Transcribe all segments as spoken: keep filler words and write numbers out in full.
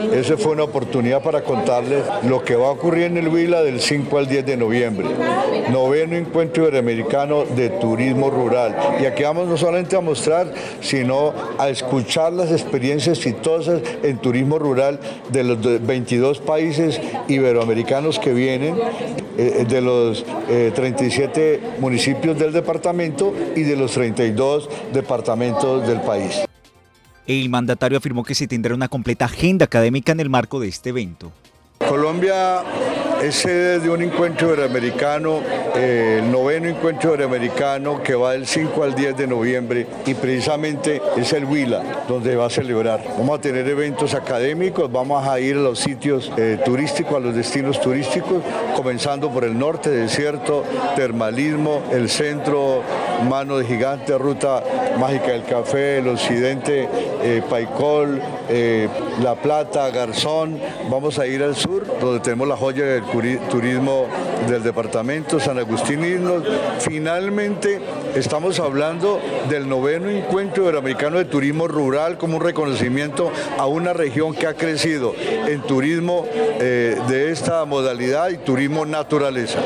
Esa fue una oportunidad para contarles lo que va a ocurrir en el Huila del cinco al diez de noviembre. Noveno Encuentro Iberoamericano de Turismo Rural. Y aquí vamos no solamente a mostrar, sino a escuchar las experiencias exitosas en turismo rural de los veintidós países iberoamericanos que vienen, eh, de los eh, treinta y siete municipios del departamento y de los treinta y dos departamentos del país. El mandatario afirmó que se tendrá una completa agenda académica en el marco de este evento. Colombia es sede de un encuentro iberoamericano, eh, el noveno encuentro iberoamericano que va del cinco al diez de noviembre y precisamente es el Huila donde va a celebrar. Vamos a tener eventos académicos, vamos a ir a los sitios eh, turísticos, a los destinos turísticos, comenzando por el norte, desierto, termalismo, el centro, Mano de Gigante, Ruta Mágica del Café, el occidente, eh, Paicol, eh, La Plata, Garzón. Vamos a ir al sur, donde tenemos la joya del turismo del departamento, San Agustín Isnos. Finalmente, estamos hablando del noveno Encuentro Iberoamericano de Turismo Rural como un reconocimiento a una región que ha crecido en turismo eh, de esta modalidad y turismo naturaleza.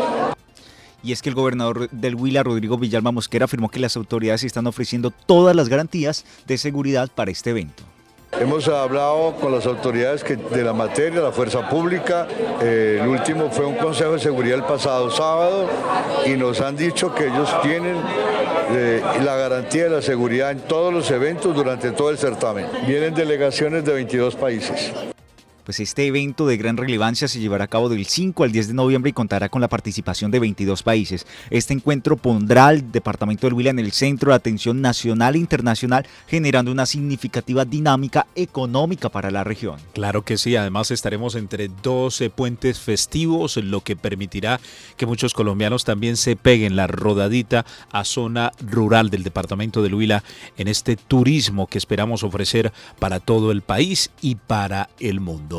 Y es que el gobernador del Huila, Rodrigo Villalba Mosquera, afirmó que las autoridades están ofreciendo todas las garantías de seguridad para este evento. Hemos hablado con las autoridades que, de la materia, la fuerza pública, eh, el último fue un consejo de seguridad el pasado sábado y nos han dicho que ellos tienen eh, la garantía de la seguridad en todos los eventos durante todo el certamen. Vienen delegaciones de veintidós países. Pues este evento de gran relevancia se llevará a cabo del cinco al diez de noviembre y contará con la participación de veintidós países. Este encuentro pondrá al departamento del Huila en el centro de atención nacional e internacional, generando una significativa dinámica económica para la región. Claro que sí, además estaremos entre doce puentes festivos, lo que permitirá que muchos colombianos también se peguen la rodadita a zona rural del departamento del Huila en este turismo que esperamos ofrecer para todo el país y para el mundo.